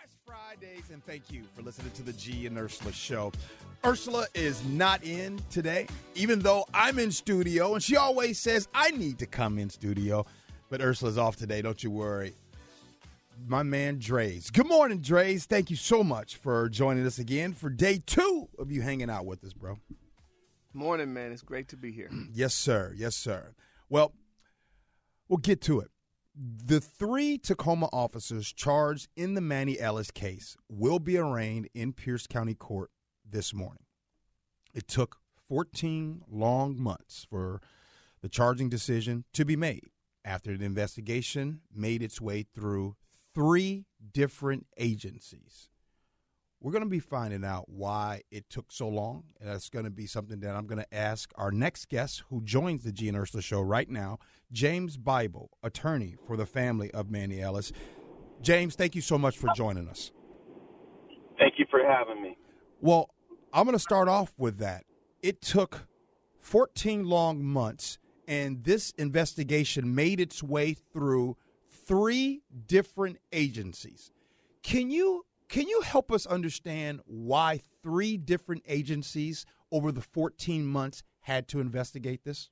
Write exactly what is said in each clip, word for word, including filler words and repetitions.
Fridays, and thank you for listening to the G and Ursula show. Ursula is not in today, even though I'm in studio, and she always says I need to come in studio, but Ursula's off today, don't you worry. My man Dre's. Good morning, Dre's. Thank you so much for joining us again for day two of you hanging out with us, bro. Morning, man. It's great to be here. Yes, sir. Yes, sir. Well, we'll get to it. The three Tacoma officers charged in the Manny Ellis case will be arraigned in Pierce County Court this morning. It took fourteen long months for the charging decision to be made after the investigation made its way through three different agencies. We're going to be finding out why it took so long, and that's going to be something that I'm going to ask our next guest who joins the G and Ursula show right now, James Bible, attorney for the family of Manny Ellis. James, thank you so much for joining us. Thank you for having me. Well, I'm going to start off with that. It took fourteen long months, and this investigation made its way through three different agencies. Can you Can you help us understand why three different agencies over the fourteen months had to investigate this?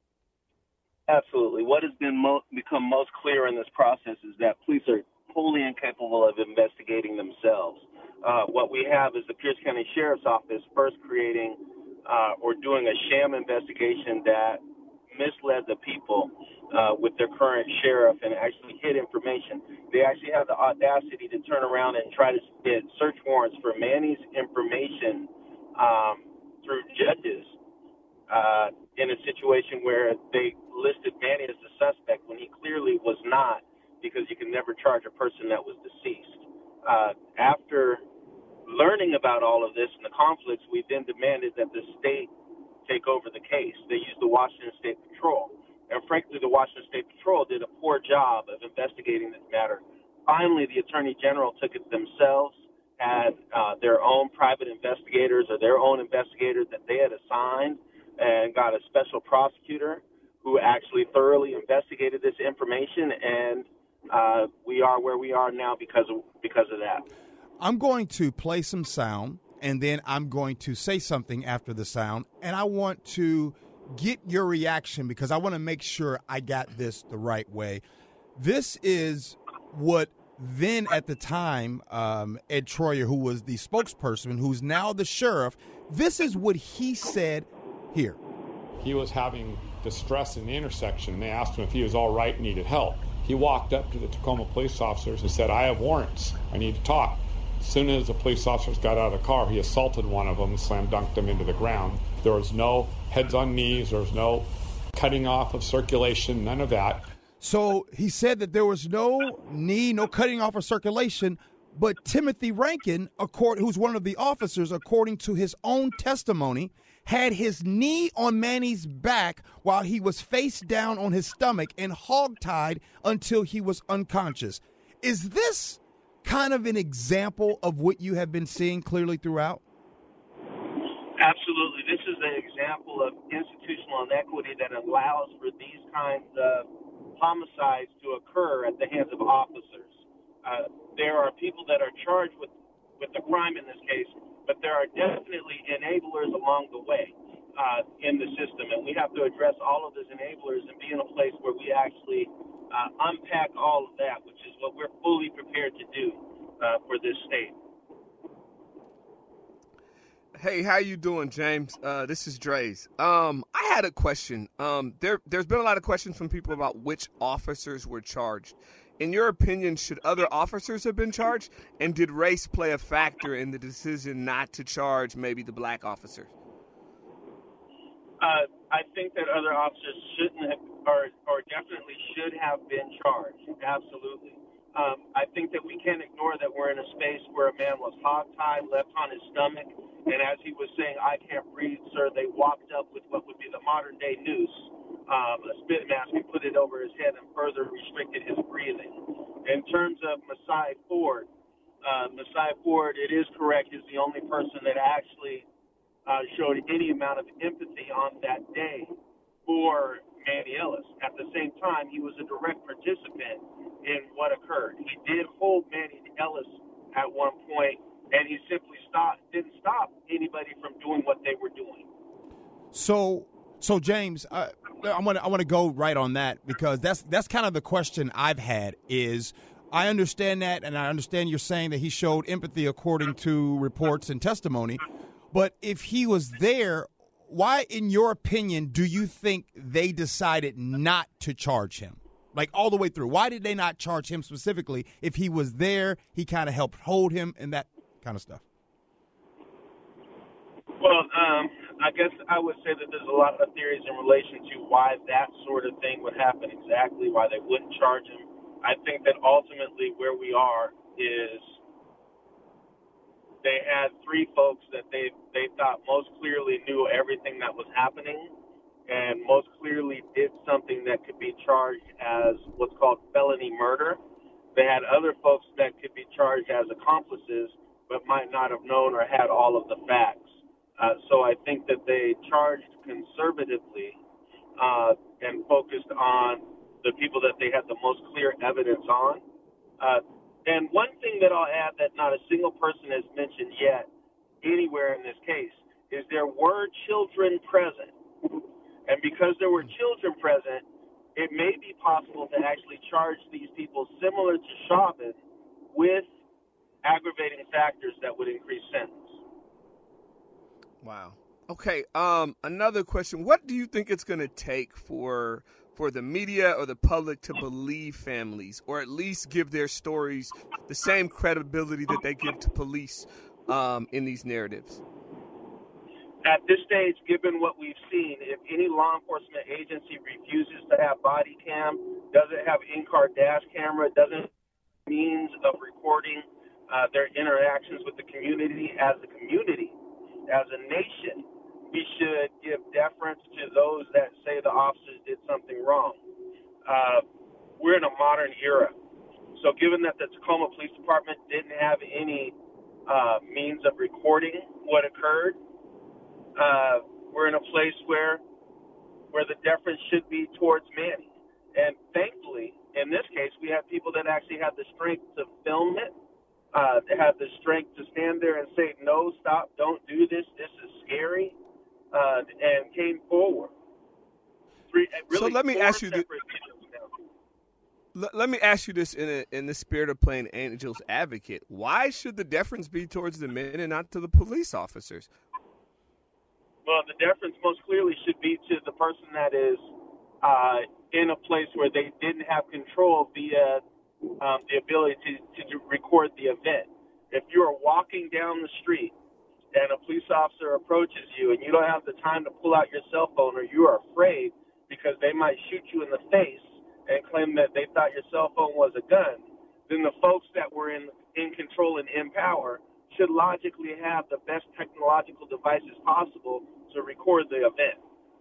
Absolutely. What has been mo- become most clear in this process is that police are wholly incapable of investigating themselves. Uh, what we have is the Pierce County Sheriff's Office first creating uh, or doing a sham investigation that misled the people uh, with their current sheriff and actually hid information. They actually have the audacity to turn around and try to get search warrants for Manny's information um, through judges uh, in a situation where they listed Manny as the suspect when he clearly was not, because you can never charge a person that was deceased. Uh, after learning about all of this and the conflicts, we then demanded that the state take over the case. They used the Washington State Patrol. And frankly, the Washington State Patrol did a poor job of investigating this matter. Finally, the Attorney General took it themselves, had uh, their own private investigators or their own investigators that they had assigned, and got a special prosecutor who actually thoroughly investigated this information, and uh, we are where we are now because of, because of that. I'm going to play some sound, and then I'm going to say something after the sound, and I want to get your reaction because I want to make sure I got this the right way. This is what then at the time, um, Ed Troyer, who was the spokesperson, who's now the sheriff, this is what he said here. He was having distress in the intersection, and they asked him if he was all right and needed help. He walked up to the Tacoma police officers and said, I have warrants. I need to talk. As soon as the police officers got out of the car, he assaulted one of them and slam dunked him into the ground. There was no heads on knees. There was no cutting off of circulation, none of that. So he said that there was no knee, no cutting off of circulation, but Timothy Rankin, who's one of the officers, according to his own testimony, had his knee on Manny's back while he was face down on his stomach and hogtied until he was unconscious. Is this kind of an example of what you have been seeing clearly throughout? Absolutely. This is an example of institutional inequity that allows for these kinds of homicides to occur at the hands of officers. Uh, there are people that are charged with, with the crime in this case, but there are definitely enablers along the way uh, in the system, and we have to address all of those enablers and be in a place where we actually uh, unpack all of that, which is what we're fully prepared to do uh, for this state. Hey, how you doing, James? Uh, this is Dre's. Um, I had a question. Um, there, there's been a lot of questions from people about which officers were charged. In your opinion, should other officers have been charged? And did race play a factor in the decision not to charge maybe the black officers? Uh, I think that other officers shouldn't have, or, or definitely should have been charged. Absolutely. Um, I think that we can't ignore that we're in a space where a man was hogtied, left on his stomach, and as he was saying, I can't breathe, sir, they walked up with what would be the modern-day noose, um, a spit mask, and put it over his head and further restricted his breathing. In terms of Messiah Ford, uh, Messiah Ford, it is correct, is the only person that actually uh, showed any amount of empathy on that day for Manny Ellis. At the same time, he was a direct participant in what occurred. He did hold Manny Ellis at one point, and he simply stopped, didn't stop anybody from doing what they were doing. So, so James, uh, I want to I want to go right on that, because that's that's kind of the question I've had. Is I understand that, and I understand you're saying that he showed empathy according to reports and testimony, but if he was there, why, in your opinion, do you think they decided not to charge him? Like, all the way through. Why did they not charge him specifically? If he was there, he kind of helped hold him and that kind of stuff. Well, um, I guess I would say that there's a lot of theories in relation to why that sort of thing would happen exactly, why they wouldn't charge him. I think that ultimately where we are is they had three folks that they, they thought most clearly knew everything that was happening and most clearly did something that could be charged as what's called felony murder. They had other folks that could be charged as accomplices but might not have known or had all of the facts. Uh, so I think that they charged conservatively uh, and focused on the people that they had the most clear evidence on. Uh, and one thing that I'll add that not a single person has mentioned yet anywhere in this case is there were children present. And because there were children present, it may be possible to actually charge these people similar to Chauvin with aggravating factors that would increase sentence. Wow. Okay. Um, another question. What do you think it's going to take for for the media or the public to believe families, or at least give their stories the same credibility that they give to police um, in these narratives? At this stage, given what we've seen, if any law enforcement agency refuses to have body cam, doesn't have in-car dash camera, doesn't have means of recording uh, their interactions with the community as a community, as a nation, we should give deference to those that say the officers did something wrong. Uh, we're in a modern era. So given that the Tacoma Police Department didn't have any uh, means of recording what occurred, uh, we're in a place where where the deference should be towards Manny. And thankfully, in this case, we have people that actually have the strength to film it, uh, to have the strength to stand there and say, no, stop, don't do this, this is scary. Uh, and came forward. Three, really so let me ask you this. Let, let me ask you this in a, in the spirit of playing angel's advocate. Why should the deference be towards the men and not to the police officers? Well, the deference most clearly should be to the person that is uh, in a place where they didn't have control via um, the ability to, to record the event. If you are walking down the street and a police officer approaches you and you don't have the time to pull out your cell phone, or you are afraid because they might shoot you in the face and claim that they thought your cell phone was a gun, then the folks that were in, in control and in power should logically have the best technological devices possible to record the event.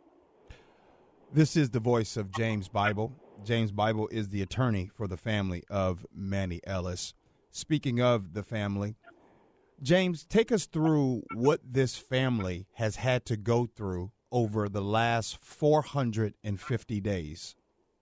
This is the voice of James Bible. James Bible is the attorney for the family of Manny Ellis. Speaking of the family, James, take us through what this family has had to go through over the last four hundred fifty days.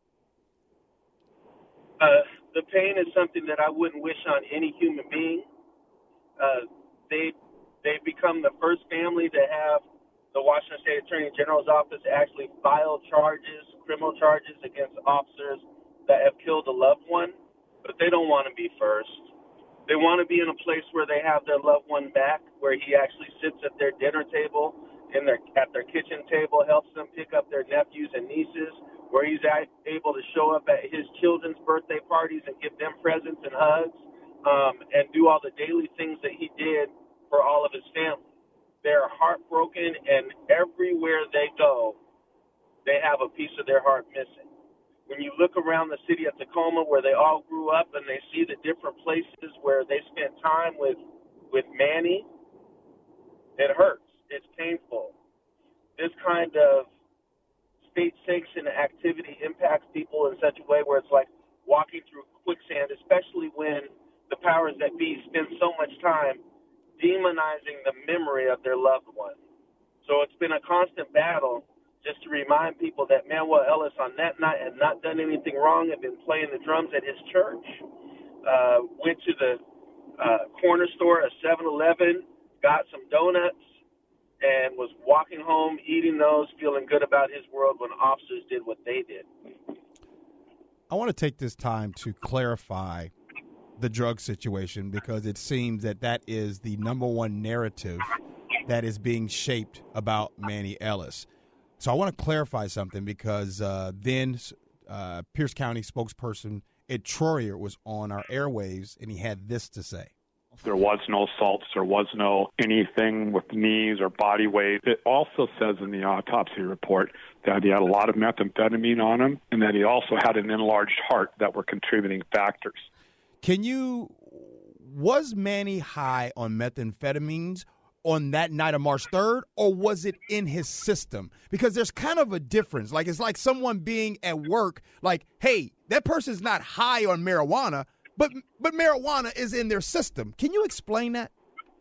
Uh, the pain is something that I wouldn't wish on any human being. Uh, they, they've become the first family to have the Washington State Attorney General's office actually file charges, criminal charges against officers that have killed a loved one, but they don't want to be first. They want to be in a place where they have their loved one back, where he actually sits at their dinner table, in their at their kitchen table, helps them pick up their nephews and nieces, where he's able to show up at his children's birthday parties and give them presents and hugs, um, and do all the daily things that he did for all of his family. They're heartbroken, and everywhere they go, they have a piece of their heart missing. When you look around the city of Tacoma where they all grew up and they see the different places where they spent time with, with Manny, it hurts. It's painful. This kind of state-sanctioned activity impacts people in such a way where it's like walking through quicksand, especially when the powers that be spend so much time demonizing the memory of their loved one. So it's been a constant battle just to remind people that Manuel Ellis on that night had not done anything wrong, had been playing the drums at his church, uh, went to the uh, corner store, a seven eleven, got some donuts, and was walking home, eating those, feeling good about his world when officers did what they did. I want to take this time to clarify the drug situation because it seems that that is the number one narrative that is being shaped about Manny Ellis. So I want to clarify something because uh, then uh, Pierce County spokesperson Ed Troyer was on our airwaves, and he had this to say. There was no assaults. There was no anything with knees or body weight. It also says in the autopsy report that he had a lot of methamphetamine on him and that he also had an enlarged heart that were contributing factors. Can you, was Manny high on methamphetamines on that night of March third, or was it in his system? Because there's kind of a difference. Like, it's like someone being at work, like, hey, that person's not high on marijuana, but but marijuana is in their system. Can you explain that?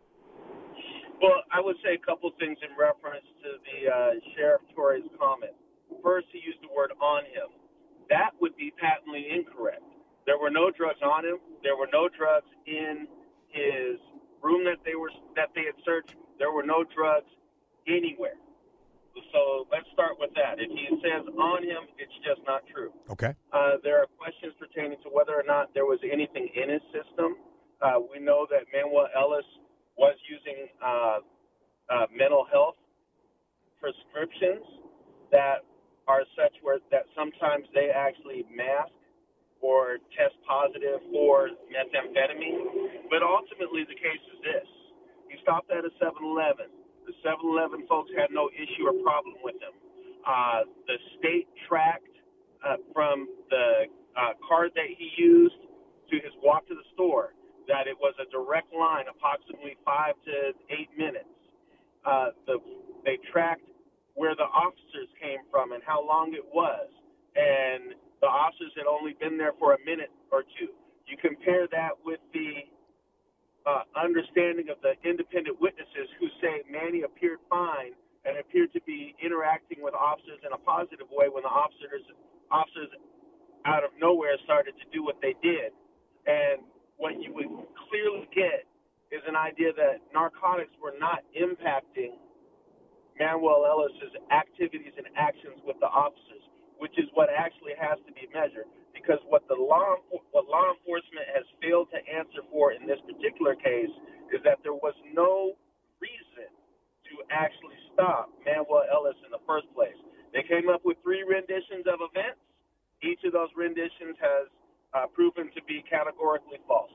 Well, I would say a couple things in reference to the uh, Sheriff Torres' comment. First, he used the word on him. That would be patently incorrect. There were no drugs on him. There were no drugs in his room that they were that they had searched. There were no drugs anywhere. So let's start with that. If he says on him, it's just not true. Okay. Uh, there are questions pertaining to whether or not there was anything in his system. Uh, we know that Manuel Ellis was using uh, uh, mental health prescriptions that are such where that sometimes they actually mask or test positive for methamphetamine. But ultimately the case is this. He stopped at a seven eleven. The seven eleven folks had no issue or problem with him. Uh, the state tracked uh, from the uh, card that he used to his walk to the store that it was a direct line, approximately five to eight minutes. Uh, the, they tracked where the officers came from and how long it was, and the officers had only been there for a minute or two. You compare that with the uh, understanding of the independent witnesses who say Manny appeared fine and appeared to be interacting with officers in a positive way when the officers officers out of nowhere started to do what they did. And what you would clearly get is an idea that narcotics were not impacting Manuel Ellis's activities and actions with the officers, which is what actually has to be measured. Because what the law what law enforcement has failed to answer for in this particular case is that there was no reason to actually stop Manuel Ellis in the first place. They came up with three renditions of events. Each of those renditions has uh, proven to be categorically false.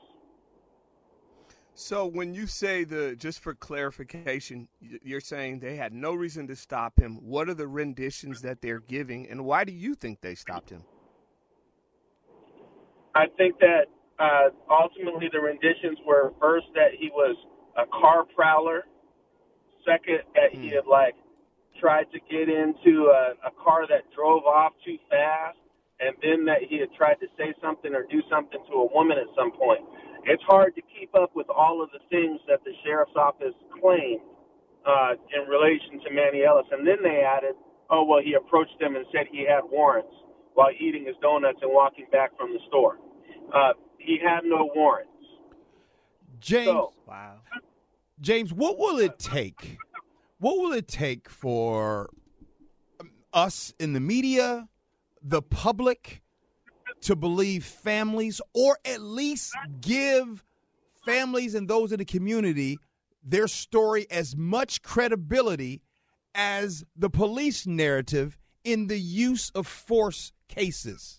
So when you say the, just for clarification, you're saying they had no reason to stop him. What are the renditions that they're giving, and why do you think they stopped him? I think that uh, ultimately the renditions were first that he was a car prowler, second that he had like tried to get into a, a car that drove off too fast, and then that he had tried to say something or do something to a woman at some point. It's hard to keep up with all of the things that the sheriff's office claimed uh, in relation to Manny Ellis. And then they added, oh, well, he approached them and said he had warrants while eating his donuts and walking back from the store. Uh, he had no warrants. James, so, wow. James, what will it take? What will it take for us in the media, the public, to believe families, or at least give families and those in the community their story as much credibility as the police narrative in the use of force cases?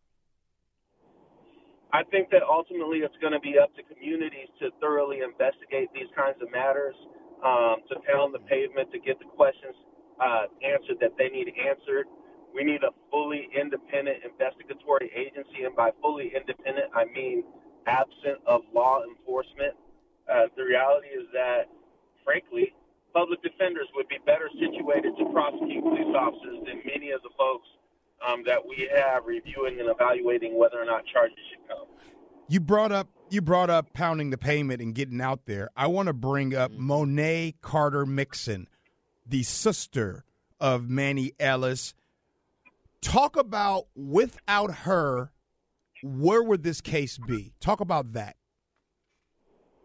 I think that ultimately it's going to be up to communities to thoroughly investigate these kinds of matters, um, to pound the pavement, to get the questions uh, answered that they need answered. We need a fully independent investigatory agency, and by fully independent, I mean absent of law enforcement. Uh, the reality is that, frankly, public defenders would be better situated to prosecute police officers than many of the folks um, that we have reviewing and evaluating whether or not charges should come. You brought up you brought up pounding the pavement and getting out there. I want to bring up Monet Carter Mixon, the sister of Manny Ellis. Talk about, without her, where would this case be? Talk about that.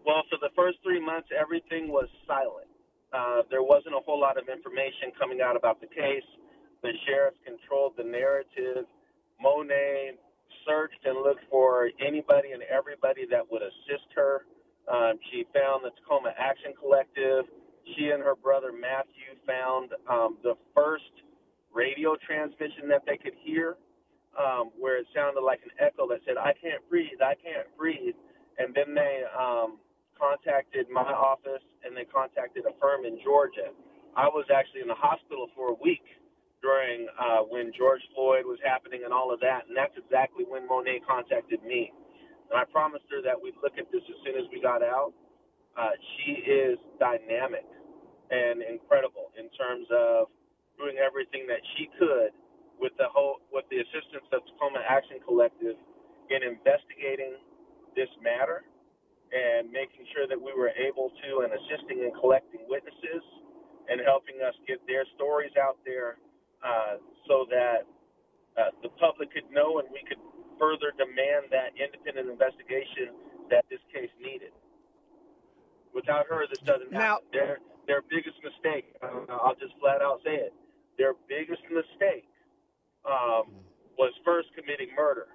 Well, for the first three months, everything was silent. Uh, there wasn't a whole lot of information coming out about the case. The sheriffs controlled the narrative. Monet searched and looked for anybody and everybody that would assist her. Um, she found the Tacoma Action Collective. She and her brother Matthew found um, the first radio transmission that they could hear, um, where it sounded like an echo that said, "I can't breathe, I can't breathe." And then they um, contacted my office, and they contacted a firm in Georgia. I was actually in the hospital for a week during uh, when George Floyd was happening and all of that, and that's exactly when Monet contacted me. And I promised her that we'd look at this as soon as we got out. Uh, she is dynamic and incredible in terms of doing everything that she could with the whole, with the assistance of Tacoma Action Collective in investigating this matter and making sure that we were able to and assisting in collecting witnesses and helping us get their stories out there uh, so that uh, the public could know and we could further demand that independent investigation that this case needed. Without her, this doesn't now, happen. Their, their biggest mistake, I'll just flat out say it, their biggest mistake um, was first committing murder.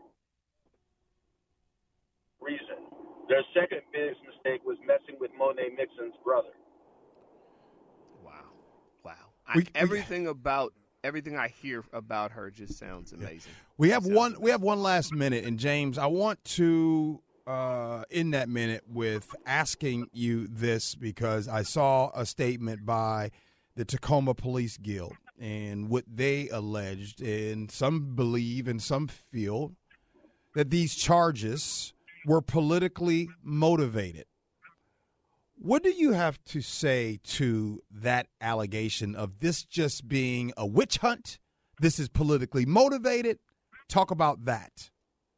Reason. Their second biggest mistake was messing with Monet Mixon's brother. Wow. Wow. We, I, everything we, about everything I hear about her just sounds amazing. We have sounds one amazing. we have one last minute, and James, I want to uh, end that minute with asking you this, because I saw a statement by the Tacoma Police Guild and what they alleged, and some believe and some feel that these charges were politically motivated. What do you have to say to that allegation of this just being a witch hunt? This is politically motivated. Talk about that.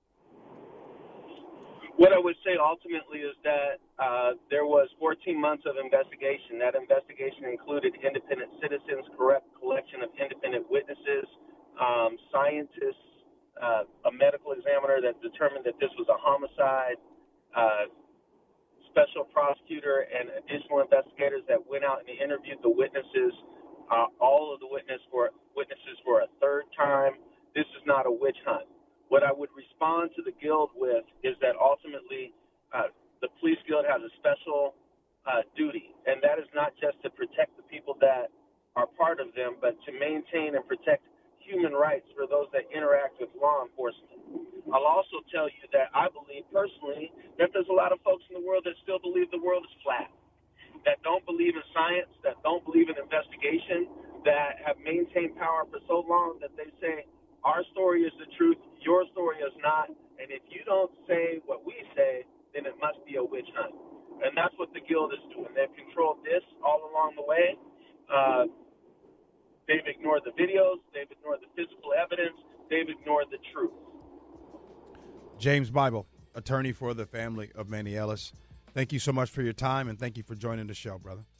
What I would say ultimately is that uh, there was fourteen months of investigation. That investigation included independent citizens, correct collection of independent witnesses, um, scientists, uh, a medical examiner that determined that this was a homicide, uh, special prosecutor, and additional investigators that went out and interviewed the witnesses, uh, all of the witness for, witnesses for a third time. This is not a witch hunt. What I would respond to the Guild with is that ultimately uh, the Police Guild has a special uh, duty, and that is not just to protect the people that are part of them, but to maintain and protect human rights for those that interact with law enforcement. I'll also tell you that I believe personally that there's a lot of folks in the world that still believe the world is flat, that don't believe in science, that don't believe in investigation, that have maintained power for so long that they say, our story is the truth, your story is not, and if you don't say what we say, then it must be a witch hunt. And that's what the Guild is doing. They've controlled this all along the way. Uh, they've ignored the videos, they've ignored the physical evidence, they've ignored the truth. James Bible, attorney for the family of Manny Ellis. Thank you so much for your time, and thank you for joining the show, brother.